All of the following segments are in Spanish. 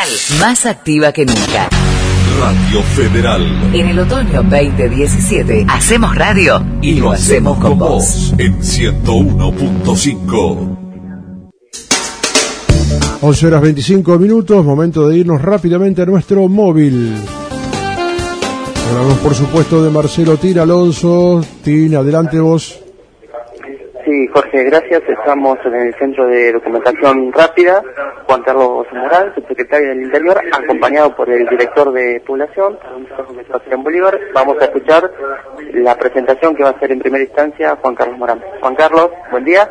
Federal, más activa que nunca. Radio Federal. En el otoño 2017 hacemos radio y lo hacemos con vos. En 101.5. 11:25, momento de irnos rápidamente a nuestro móvil. Hablamos por supuesto de Marcelo Tin Alonso. Tin, adelante vos. Sí, Jorge, gracias. Estamos en el Centro de Documentación Rápida, Juan Carlos Morales, subsecretario del Interior, acompañado por el director de Población, en Bolívar. Vamos a escuchar la presentación que va a hacer en primera instancia Juan Carlos Morales. Juan Carlos, buen día.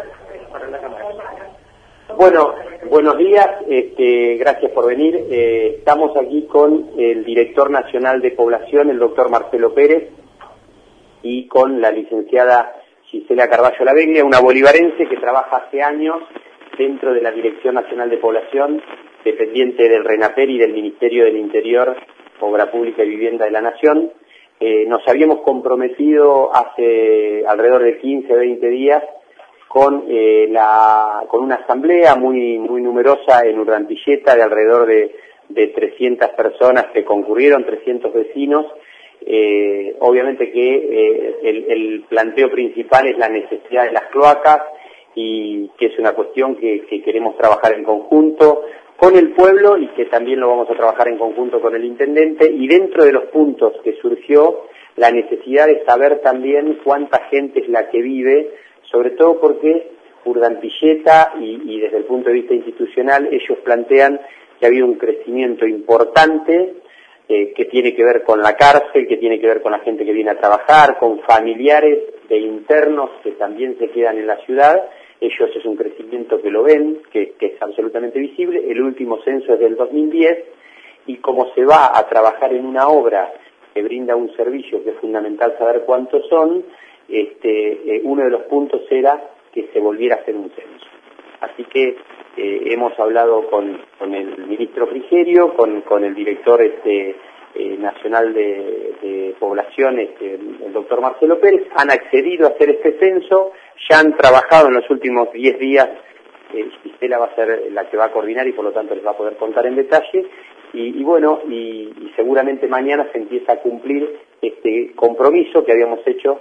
Bueno, buenos días, gracias por venir. Estamos aquí con el director nacional de Población, el doctor Marcelo Pérez, y con la licenciada Gisela Carballo Laveglia, una bolivarense que trabaja hace años dentro de la Dirección Nacional de Población, dependiente del RENAPER y del Ministerio del Interior, Obra Pública y Vivienda de la Nación. Nos habíamos comprometido hace alrededor de 15 o 20 días con una asamblea muy numerosa en Urdantilleta de alrededor de 300 personas que concurrieron, 300 vecinos. Obviamente que el planteo principal es la necesidad de las cloacas y que es una cuestión que queremos trabajar en conjunto con el pueblo y que también lo vamos a trabajar en conjunto con el intendente, y dentro de los puntos que surgió la necesidad de saber también cuánta gente es la que vive, sobre todo porque Urdantilleta y desde el punto de vista institucional ellos plantean que ha habido un crecimiento importante que tiene que ver con la cárcel, que tiene que ver con la gente que viene a trabajar, con familiares de internos que también se quedan en la ciudad. Ellos es un crecimiento que lo ven, que es absolutamente visible. El último censo es del 2010, y como se va a trabajar en una obra que brinda un servicio que es fundamental saber cuántos son, uno de los puntos era que se volviera a hacer un censo. Así que hemos hablado con el ministro Frigerio, con el director nacional de Población, el doctor Marcelo Pérez. Han accedido a hacer este censo, ya han trabajado en los últimos 10 días. Gisela va a ser la que va a coordinar y por lo tanto les va a poder contar en detalle. Y seguramente mañana se empieza a cumplir este compromiso que habíamos hecho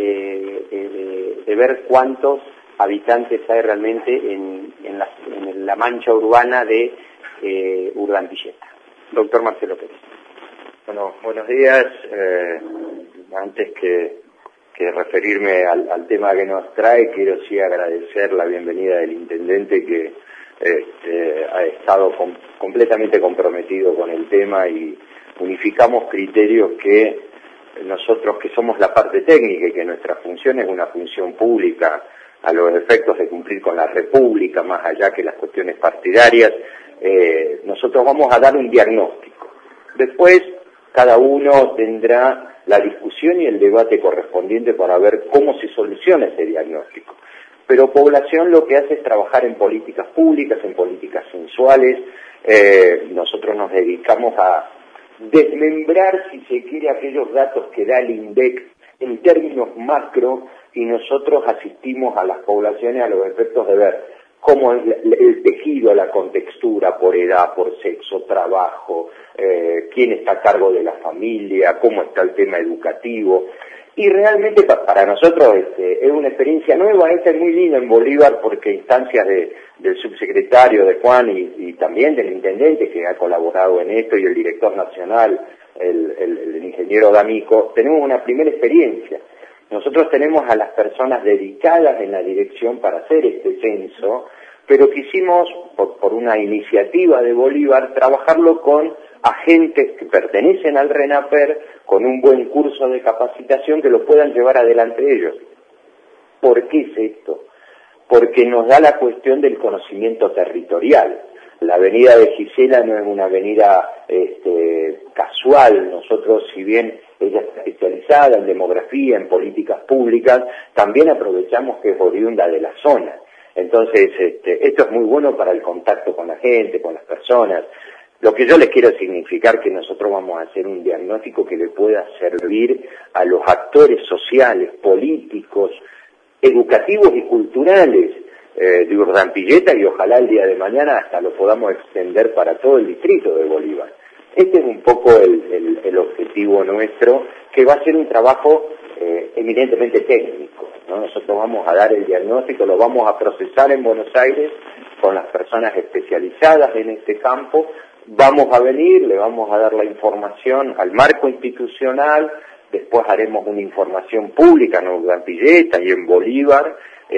de ver cuántos habitantes hay realmente en la mancha urbana de Urdantilleta. Doctor Marcelo Pérez. Bueno, buenos días. Antes que referirme al tema que nos trae, quiero sí agradecer la bienvenida del intendente, que ha estado completamente comprometido con el tema, y unificamos criterios que nosotros, que somos la parte técnica y que nuestra función es una función pública a los efectos de cumplir con la República, más allá que las cuestiones partidarias, nosotros vamos a dar un diagnóstico. Después cada uno tendrá la discusión y el debate correspondiente para ver cómo se soluciona ese diagnóstico. Pero Población lo que hace es trabajar en políticas públicas, en políticas sensuales. Nosotros nos dedicamos a desmembrar, si se quiere, aquellos datos que da el INDEC en términos macro, y nosotros asistimos a las poblaciones a los efectos de ver cómo el tejido, la contextura por edad, por sexo, trabajo, quién está a cargo de la familia, cómo está el tema educativo. Y realmente para nosotros es una experiencia nueva. Es muy linda en Bolívar, porque instancias del subsecretario, de Juan, y también del intendente que ha colaborado en esto, y el director nacional, el ingeniero D'Amico, tenemos una primera experiencia. Nosotros tenemos a las personas dedicadas en la dirección para hacer este censo, pero quisimos, por una iniciativa de Bolívar, trabajarlo con agentes que pertenecen al RENAPER, con un buen curso de capacitación que lo puedan llevar adelante ellos. ¿Por qué es esto? Porque nos da la cuestión del conocimiento territorial. La avenida de Gisela no es una avenida casual. Nosotros, si bien ella está especializada en demografía, en políticas públicas, también aprovechamos que es oriunda de la zona. Entonces, esto es muy bueno para el contacto con la gente, con las personas. Lo que yo les quiero significar que nosotros vamos a hacer un diagnóstico que le pueda servir a los actores sociales, políticos, educativos y culturales de Urdampilleta y ojalá el día de mañana hasta lo podamos extender para todo el distrito de Bolívar. Este es un poco el objetivo nuestro, que va a ser un trabajo eminentemente técnico, ¿no? Nosotros vamos a dar el diagnóstico, lo vamos a procesar en Buenos Aires con las personas especializadas en este campo, vamos a venir, le vamos a dar la información al marco institucional, después haremos una información pública en Urdampilleta y en Bolívar,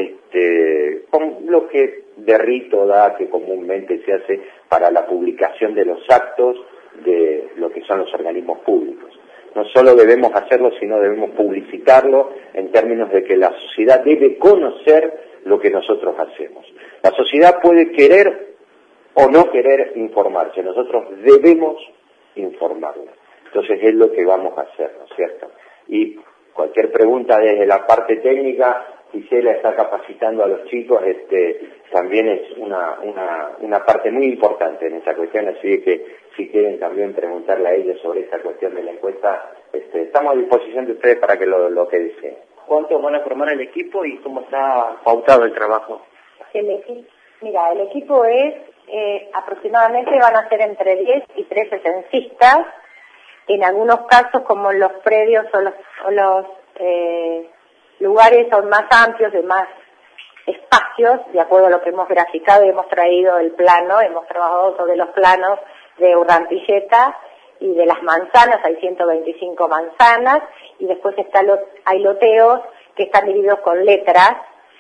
con lo que de rito da que comúnmente se hace para la publicación de los actos de lo que son los organismos públicos. No solo debemos hacerlo, sino debemos publicitarlo en términos de que la sociedad debe conocer lo que nosotros hacemos. La sociedad puede querer o no querer informarse, nosotros debemos informarla. Entonces es lo que vamos a hacer, ¿no es cierto? Y cualquier pregunta desde la parte técnica, Gisela está capacitando a los chicos, también es una parte muy importante en esta cuestión, así que si quieren también preguntarle a ellos sobre esta cuestión de la encuesta, estamos a disposición de ustedes para que lo que deseen. ¿Cuántos van a formar el equipo y cómo está pautado el trabajo? Mira, el equipo es, aproximadamente van a ser entre 10 y 13 censistas, en algunos casos como los predios o los lugares son más amplios, de más espacios, de acuerdo a lo que hemos graficado y hemos traído el plano, hemos trabajado sobre los planos de Urdampilleta y de las manzanas, hay 125 manzanas, y después hay loteos que están divididos con letras.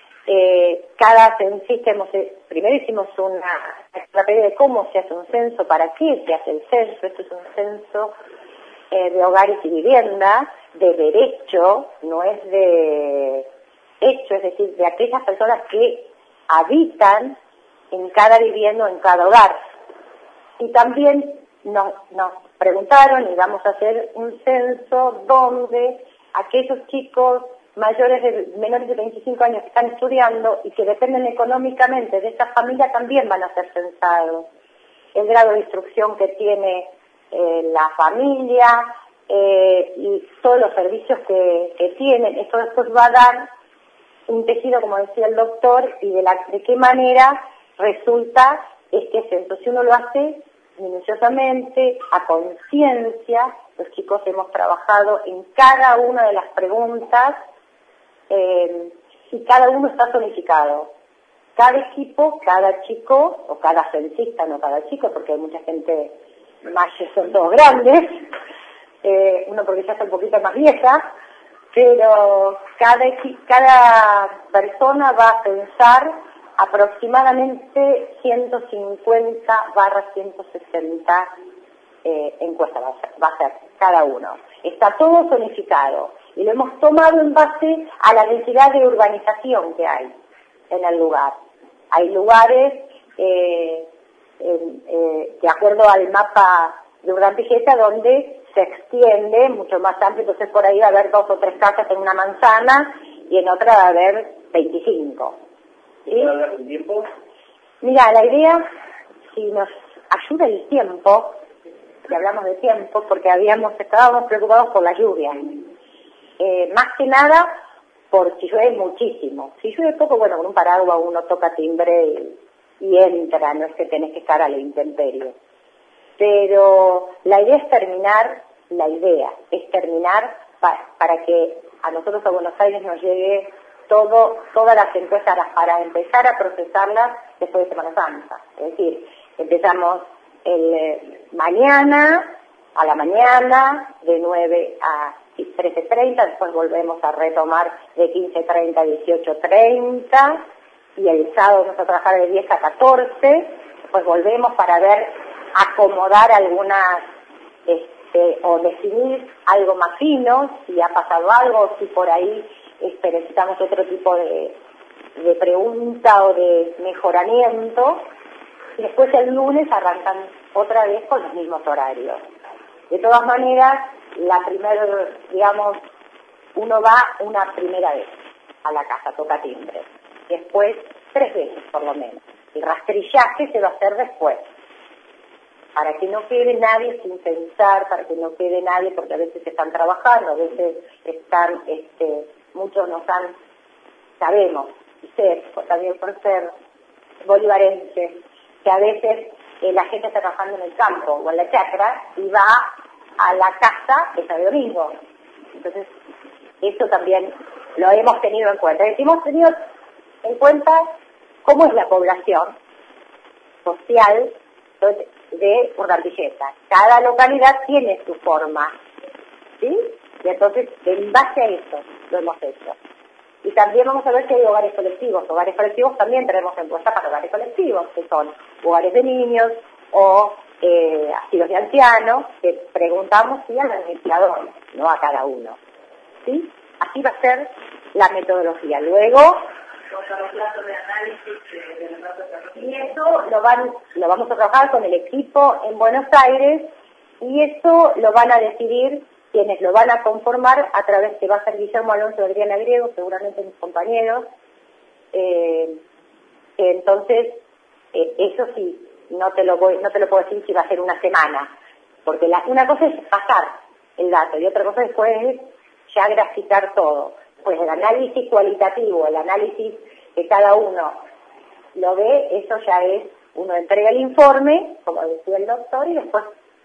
Cada censista primero hicimos una estrategia de cómo se hace un censo, para qué se hace el censo. Esto es un censo de hogares y viviendas, de derecho, no es de hecho, es decir, de aquellas personas que habitan en cada vivienda o en cada hogar. Y también nos preguntaron, y vamos a hacer un censo donde aquellos chicos menores de 25 años que están estudiando y que dependen económicamente de esa familia también van a ser censados. El grado de instrucción que tiene la familia y todos los servicios que tienen, esto después va a dar un tejido, como decía el doctor, y de qué manera resulta este censo. Si uno lo hace minuciosamente, a conciencia, los chicos hemos trabajado en cada una de las preguntas y cada uno está zonificado. Cada equipo, cada chico, o cada censista, no cada chico, porque hay mucha gente más que son todos grandes, uno porque ya está un poquito más vieja, pero cada persona va a censar aproximadamente 150/160 encuestas va a ser cada uno. Está todo zonificado y lo hemos tomado en base a la densidad de urbanización que hay en el lugar. Hay lugares, de acuerdo al mapa de Urdampilleta, donde se extiende mucho más amplio, entonces por ahí va a haber 2 o 3 casas en una manzana y en otra va a haber 25. ¿Sí? ¿Puede hablar de tiempo? Mira, la idea, si nos ayuda el tiempo, si hablamos de tiempo, porque estábamos preocupados por la lluvia, más que nada por si llueve muchísimo. Si llueve poco, bueno, con un paraguas uno toca timbre y entra, no es que tenés que estar a la intemperie. Pero la idea es terminar para que a nosotros, a Buenos Aires, nos llegue todas las encuestas para empezar a procesarlas después de Semana Santa. Es decir, empezamos mañana, a la mañana, de 9 a 13:30, después volvemos a retomar de 15:30 a 18:30, y el sábado vamos a trabajar de 10 a 14, después volvemos para acomodar algunas, o definir algo más fino, si ha pasado algo, si por ahí necesitamos otro tipo de pregunta o de mejoramiento, y después el lunes arrancan otra vez con los mismos horarios. De todas maneras, uno va una primera vez a la casa, toca timbre, después 3 veces por lo menos. El rastrillaje se va a hacer después, para que no quede nadie sin pensar, para que no quede nadie, porque a veces están trabajando, a veces están, muchos sabemos sé, también por ser bolivarense, que a veces la gente está trabajando en el campo o en la chacra y va a la casa el sábado domingo. Entonces, eso también lo hemos tenido en cuenta. Hemos tenido en cuenta cómo es la población social de Urdapilleta. Cada localidad tiene su forma, ¿sí? Y entonces, en base a eso, lo hemos hecho. Y también vamos a ver si hay hogares colectivos. Hogares colectivos también tenemos en cuenta para hogares colectivos, que son hogares de niños o asilos de ancianos, que preguntamos sí al administrador, no a cada uno. ¿Sí? Así va a ser la metodología. Luego, los plazos de análisis y eso lo vamos a trabajar con el equipo en Buenos Aires, y eso lo van a decidir quienes lo van a conformar a través que va a ser Guillermo Alonso de Adriana Griego, seguramente mis compañeros. Entonces, eso sí, no te lo puedo decir si va a ser una semana, porque una cosa es pasar el dato y otra cosa después es ya graficar todo. Pues el análisis cualitativo, el análisis que cada uno lo ve, eso ya es, uno entrega el informe, como decía el doctor, y después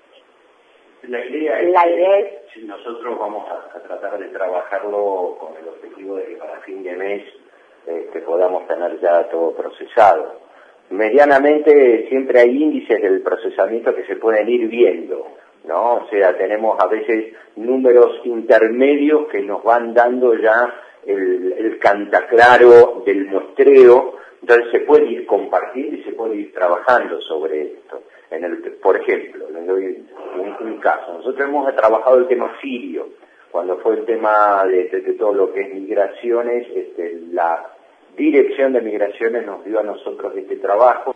la idea es nosotros vamos a tratar de trabajarlo con el objetivo de que para fin de mes podamos tener ya todo procesado. Medianamente siempre hay índices del procesamiento que se pueden ir viendo, ¿no? O sea, tenemos a veces números intermedios que nos van dando ya el cantaclaro del muestreo, entonces se puede ir compartiendo y se puede ir trabajando sobre esto. Por ejemplo, les doy un caso. Nosotros hemos trabajado el tema sirio, cuando fue el tema de todo lo que es migraciones, la Dirección de Migraciones nos dio a nosotros este trabajo,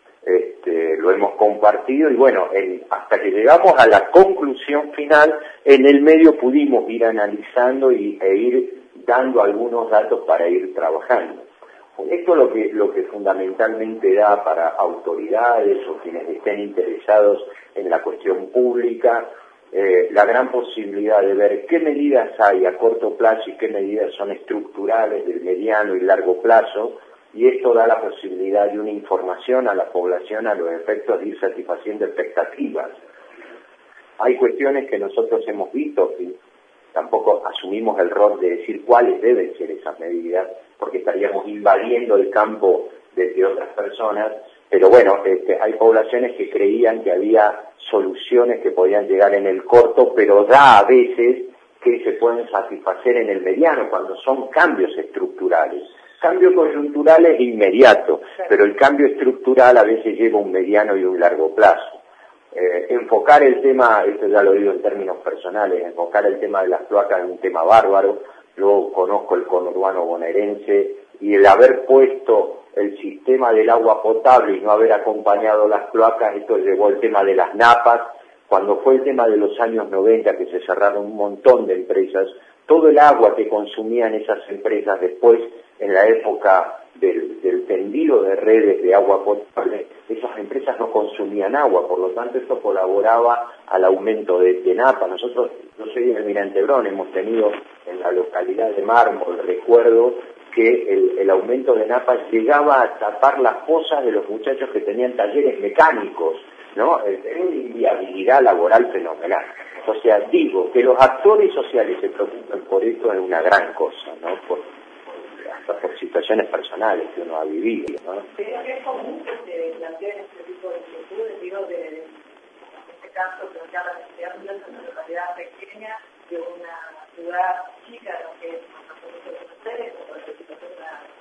lo hemos compartido y bueno, hasta que llegamos a la conclusión final, en el medio pudimos ir analizando e ir dando algunos datos para ir trabajando. Esto lo que fundamentalmente da para autoridades o quienes estén interesados en la cuestión pública, la gran posibilidad de ver qué medidas hay a corto plazo y qué medidas son estructurales del mediano y largo plazo, y esto da la posibilidad de una información a la población a los efectos de ir satisfaciendo expectativas. Hay cuestiones que nosotros hemos visto y tampoco asumimos el rol de decir cuáles deben ser esas medidas, porque estaríamos invadiendo el campo de otras personas, pero bueno, hay poblaciones que creían que había soluciones que podían llegar en el corto, pero da a veces que se pueden satisfacer en el mediano, cuando son cambios estructurales. Cambio conjuntural es inmediato, pero el cambio estructural a veces lleva un mediano y un largo plazo. Enfocar el tema, esto ya lo digo en términos personales, enfocar el tema de las cloacas es un tema bárbaro. Yo conozco el conurbano bonaerense y el haber puesto el sistema del agua potable y no haber acompañado las cloacas, esto llevó el tema de las napas. Cuando fue el tema de los años 90 que se cerraron un montón de empresas, todo el agua que consumían esas empresas después, en la época del tendido de redes de agua potable, esas empresas no consumían agua, por lo tanto esto colaboraba al aumento de napa. Nosotros, yo soy de Almirante Brown, hemos tenido en la localidad de Mármol, recuerdo que el aumento de napas llegaba a tapar las fosas de los muchachos que tenían talleres mecánicos, ¿no? Era una inviabilidad laboral fenomenal. O sea, digo, que los actores sociales se preocupen por esto es una gran cosa, ¿no? Hasta por situaciones personales que uno ha vivido, ¿no? Creo que es común que se planteen este tipo de inquietudes, digo, en este caso, plantear la necesidad de una localidad pequeña de una ciudad chica, lo que es la ustedes, o la situación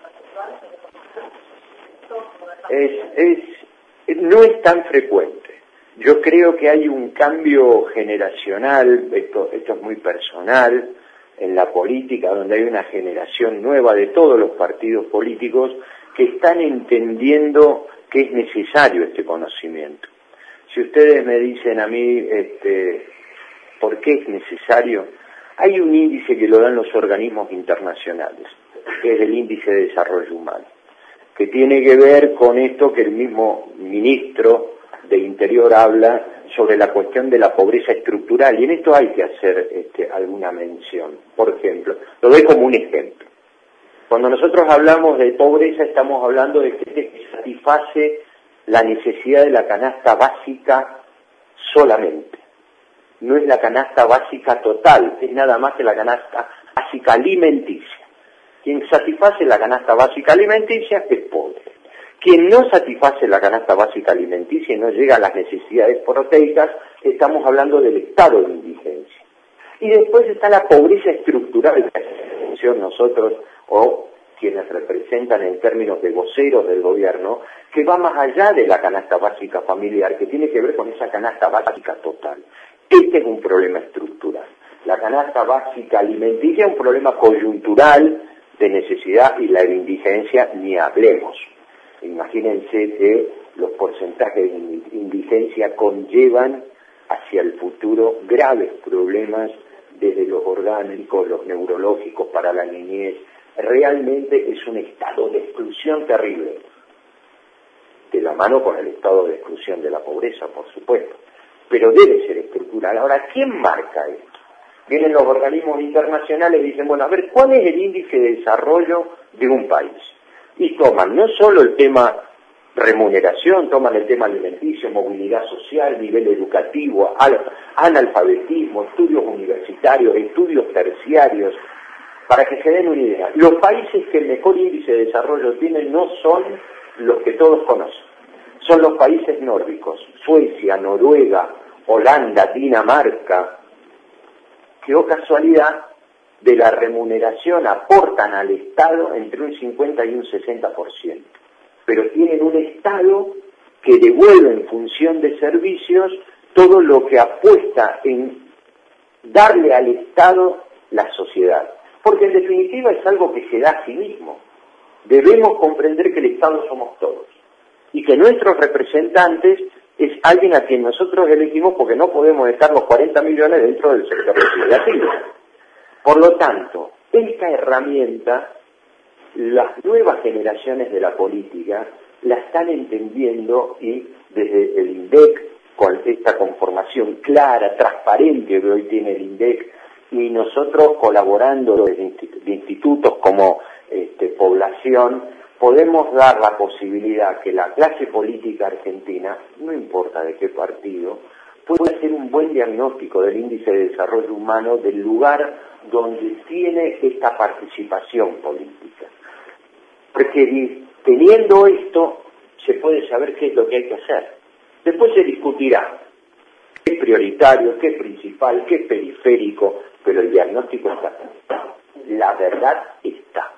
actual, no es tan frecuente. Yo creo que hay un cambio generacional, esto es muy personal, en la política, donde hay una generación nueva de todos los partidos políticos que están entendiendo que es necesario este conocimiento. Si ustedes me dicen a mí por qué es necesario, hay un índice que lo dan los organismos internacionales, que es el índice de desarrollo humano, que tiene que ver con esto que el mismo ministro de Interior habla sobre la cuestión de la pobreza estructural, y en esto hay que hacer alguna mención. Por ejemplo, lo doy como un ejemplo. Cuando nosotros hablamos de pobreza estamos hablando de gente que satisface la necesidad de la canasta básica solamente. No es la canasta básica total, es nada más que la canasta básica alimenticia. Quien satisface la canasta básica alimenticia es pobre. Quien no satisface la canasta básica alimenticia y no llega a las necesidades proteicas, estamos hablando del estado de indigencia. Y después está la pobreza estructural que nosotros o quienes representan en términos de voceros del gobierno, que va más allá de la canasta básica familiar, que tiene que ver con esa canasta básica total. Este es un problema estructural. La canasta básica alimenticia es un problema coyuntural de necesidad y la indigencia ni hablemos. Imagínense que los porcentajes de indigencia conllevan hacia el futuro graves problemas desde los orgánicos, los neurológicos para la niñez. Realmente es un estado de exclusión terrible, de la mano con el estado de exclusión de la pobreza, por supuesto, pero debe ser estructural. Ahora, ¿quién marca esto? Vienen los organismos internacionales y dicen, bueno, a ver, ¿cuál es el índice de desarrollo de un país? Y toman no solo el tema remuneración, toman el tema alimenticio, movilidad social, nivel educativo, analfabetismo, estudios universitarios, estudios terciarios, para que se den una idea. Los países que el mejor índice de desarrollo tienen no son los que todos conocen, son los países nórdicos, Suecia, Noruega, Holanda, Dinamarca, que, oh casualidad, de la remuneración aportan al Estado entre un 50 y un 60%, pero tienen un Estado que devuelve en función de servicios todo lo que apuesta en darle al Estado la sociedad, porque en definitiva es algo que se da a sí mismo. Debemos comprender que el Estado somos todos y que nuestros representantes es alguien a quien nosotros elegimos porque no podemos dejar los 40 millones dentro del sector legislativo. Por lo tanto, esta herramienta, las nuevas generaciones de la política la están entendiendo y desde el INDEC, con esta conformación clara, transparente que hoy tiene el INDEC, y nosotros colaborando desde institutos como Población, podemos dar la posibilidad que la clase política argentina, no importa de qué partido, pueda hacer un buen diagnóstico del índice de desarrollo humano del lugar donde tiene esta participación política. Porque teniendo esto, se puede saber qué es lo que hay que hacer. Después se discutirá qué es prioritario, qué es principal, qué es periférico, pero el diagnóstico está. La verdad está.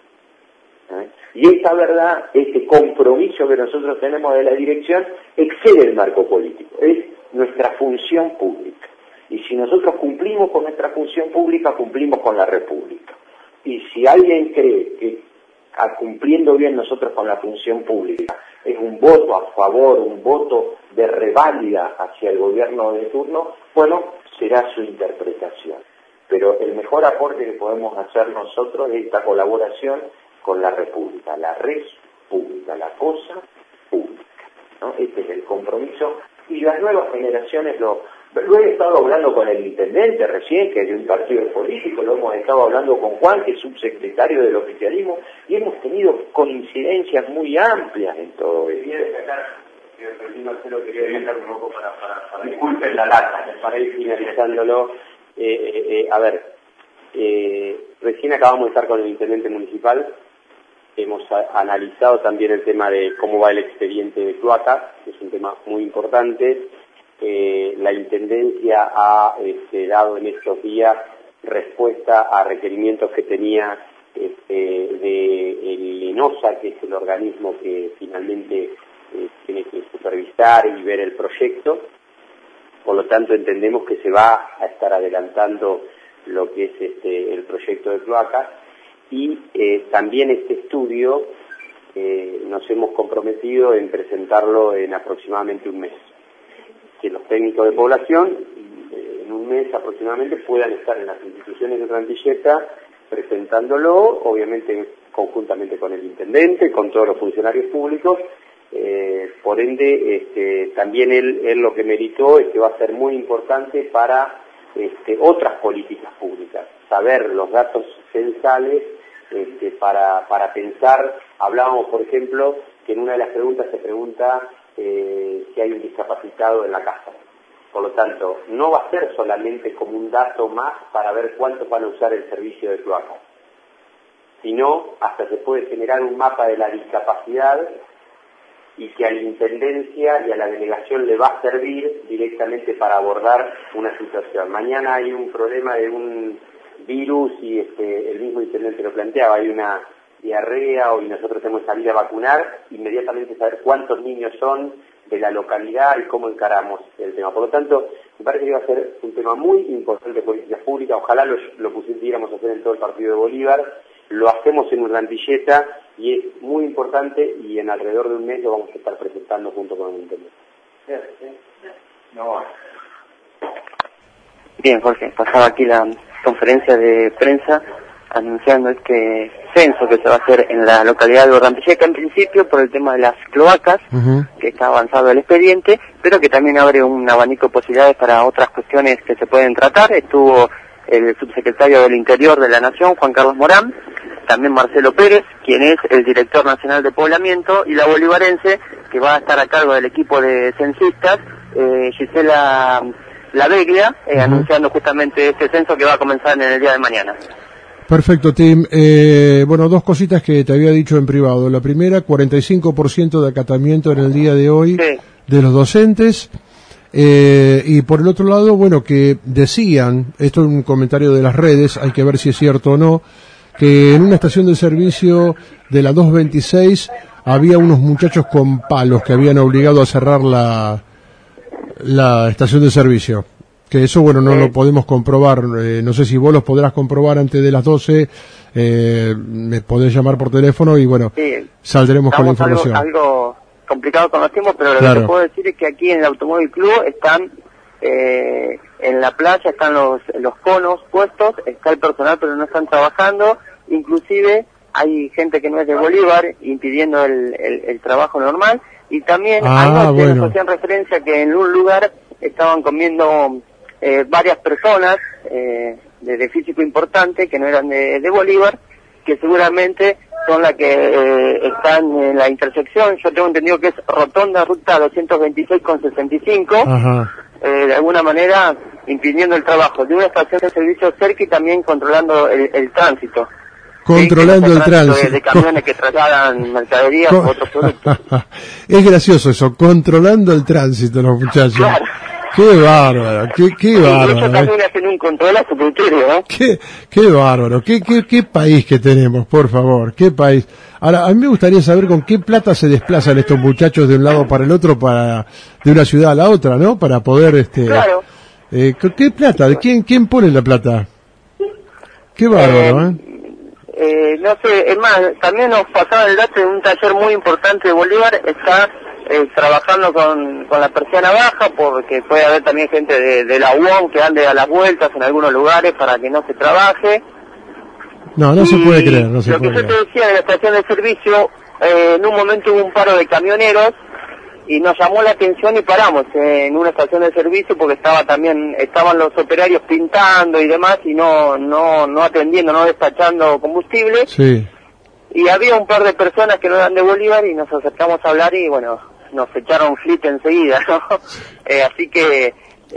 Y esta verdad, este compromiso que nosotros tenemos de la dirección, excede el marco político, es nuestra función pública. Y si nosotros cumplimos con nuestra función pública, cumplimos con la República. Y si alguien cree que cumpliendo bien nosotros con la función pública es un voto a favor, un voto de reválida hacia el gobierno de turno, bueno, será su interpretación. Pero el mejor aporte que podemos hacer nosotros es esta colaboración con la República, la res pública, la cosa pública, ¿no? Este es el compromiso y las nuevas generaciones lo he estado hablando con el intendente recién, que es de un partido político, lo hemos estado hablando con Juan, que es subsecretario del oficialismo, y hemos tenido coincidencias muy amplias en todo esto. Quería destacar un poco para disculpen la lata, para ir finalizándolo. Recién acabamos de estar con el intendente municipal, hemos analizado también el tema de cómo va el expediente de cloaca, que es un tema muy importante. La Intendencia ha dado en estos días respuesta a requerimientos que tenía de el ENOSA, que es el organismo que finalmente tiene que supervisar y ver el proyecto. Por lo tanto, entendemos que se va a estar adelantando lo que es el proyecto de cloacas y también este estudio nos hemos comprometido en presentarlo en aproximadamente un mes. Que los técnicos de población en un mes aproximadamente puedan estar en las instituciones de Rantilleta presentándolo, obviamente conjuntamente con el intendente, con todos los funcionarios públicos. Por ende, también él lo que meritó es que va a ser muy importante para otras políticas públicas, saber los datos censales para pensar. Hablábamos, por ejemplo, que en una de las preguntas se pregunta si hay un discapacitado en la casa. Por lo tanto, no va a ser solamente como un dato más para ver cuántos van a usar el servicio de cloaca, sino hasta se puede generar un mapa de la discapacidad y que a la Intendencia y a la Delegación le va a servir directamente para abordar una situación. Mañana hay un problema de un virus y el mismo Intendente lo planteaba, hay una diarrea y nosotros tenemos que salir a vacunar, inmediatamente saber cuántos niños son de la localidad y cómo encaramos el tema. Por lo tanto, me parece que va a ser un tema muy importante de políticas públicas. Ojalá lo pudiéramos hacer en todo el partido de Bolívar. Lo hacemos en Urdantileta y es muy importante, y en alrededor de un mes lo vamos a estar presentando junto con el intendente. Bien, Jorge, pasaba aquí la conferencia de prensa anunciando este censo que se va a hacer en la localidad de Urdantileta, en principio por el tema de las cloacas, que está avanzado el expediente, pero que también abre un abanico de posibilidades para otras cuestiones que se pueden tratar. Estuvo el subsecretario del Interior de la Nación, Juan Carlos Morán, también Marcelo Pérez, quien es el director nacional de poblamiento, y la bolivarense, que va a estar a cargo del equipo de censistas, Gisela Laveglia, anunciando justamente este censo que va a comenzar en el día de mañana. Perfecto, Tim. Bueno, dos cositas que te había dicho en privado. La primera, 45% de acatamiento en el día de hoy de los docentes. Y por el otro lado, bueno, que decían, esto es un comentario de las redes, hay que ver si es cierto o no, que en una estación de servicio de la 226 había unos muchachos con palos que habían obligado a cerrar la estación de servicio. Que eso, bueno, no lo podemos comprobar. No sé si vos los podrás comprobar antes de las 12. Me podés llamar por teléfono y, bueno, saldremos con la información. Algo complicado con los tiempos, pero lo que te puedo decir es que aquí en el Automóvil Club están, en la playa están los conos puestos, está el personal pero no están trabajando, inclusive hay gente que no es de Bolívar impidiendo el trabajo normal, y también anoche nos hacían referencia que en un lugar estaban comiendo varias personas de físico importante que no eran de Bolívar, que seguramente son las que están en la intersección. Yo tengo entendido que es Rotonda Ruta 226 con 65, de alguna manera impidiendo el trabajo de una estación de servicio cerca y también controlando el tránsito. Controlando el tránsito. De camiones que trasladan mercaderías o otros productos. Es gracioso eso, controlando el tránsito los muchachos. Claro. Qué bárbaro, qué bárbaro. Ellos también hacen un control a su criterio, ¿no? Qué bárbaro, qué país que tenemos, por favor, qué país. Ahora, a mí me gustaría saber con qué plata se desplazan estos muchachos de un lado para el otro, de una ciudad a la otra, ¿no? Para poder, Claro. ¿Qué plata? ¿Quién pone la plata? Qué bárbaro, no sé, es más, también nos pasaba el dato de un taller muy importante de Bolívar, está trabajando con la persiana baja, porque puede haber también gente de la UOM que ande a las vueltas en algunos lugares para que no se trabaje. No se puede creer, no se puede creer. Lo que yo te decía de la estación de servicio, en un momento hubo un paro de camioneros y nos llamó la atención y paramos en una estación de servicio porque estaban los operarios pintando y demás y no atendiendo, no despachando combustible. Sí. Y había un par de personas que no eran de Bolívar y nos acercamos a hablar y bueno, nos echaron flip enseguida, ¿no? Así que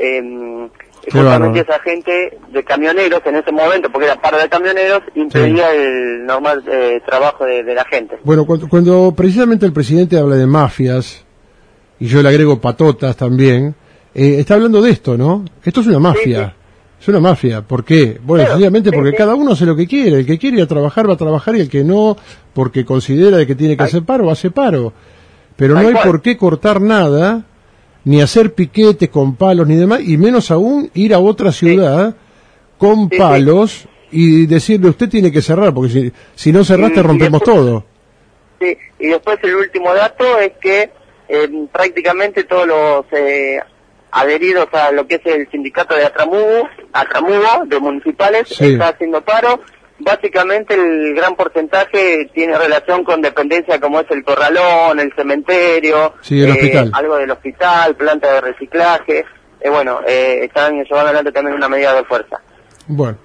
justamente esa gente de camioneros en ese momento, porque era paro de camioneros, impedía el normal trabajo de la gente. Bueno, cuando precisamente el presidente habla de mafias, y yo le agrego patotas también, está hablando de esto, ¿no? Esto es una mafia. Sí. Es una mafia. ¿Por qué? Bueno, sencillamente porque cada uno hace lo que quiere. El que quiere ir a trabajar va a trabajar y el que no, porque considera que tiene que hacer paro, hace paro. Pero no hay por qué cortar nada, ni hacer piquetes con palos ni demás, y menos aún ir a otra ciudad con palos y decirle usted tiene que cerrar, porque si no cerraste rompemos todo. Sí, y después el último dato es que prácticamente todos los adheridos a lo que es el sindicato de Atramugo de municipales está haciendo paro. Básicamente el gran porcentaje tiene relación con dependencia como es el corralón, el cementerio, el hospital. Algo del hospital, planta de reciclaje. Están llevando adelante también una medida de fuerza. Bueno,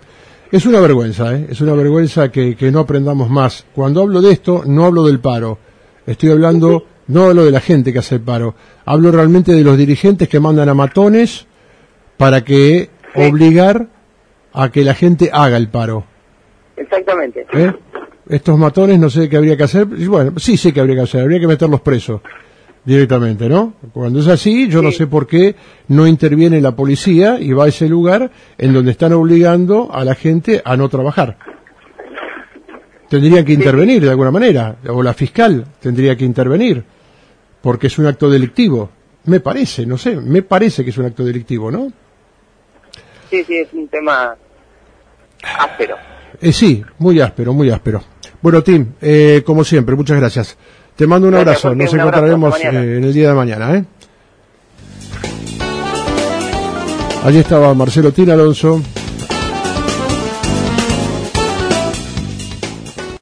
Es una vergüenza, es una vergüenza que no aprendamos más. Cuando hablo de esto, no hablo del paro. Estoy hablando, no hablo de la gente que hace el paro. Hablo realmente de los dirigentes que mandan a matones para que obligar a que la gente haga el paro. Exactamente. Estos matones no sé qué habría que hacer. Bueno, sí sé qué habría que hacer. Habría que meterlos presos directamente, ¿no? Cuando es así, yo no sé por qué no interviene la policía y va a ese lugar en donde están obligando a la gente a no trabajar. Tendrían que intervenir de alguna manera, o la fiscal tendría que intervenir, porque es un acto delictivo. Me parece, no sé, me parece que es un acto delictivo, ¿no? Sí, es un tema áspero. Sí, muy áspero, muy áspero. Bueno, Tim, como siempre, muchas gracias. Te mando un abrazo, nos encontraremos en el día de mañana, Allí estaba Marcelo Tin Alonso.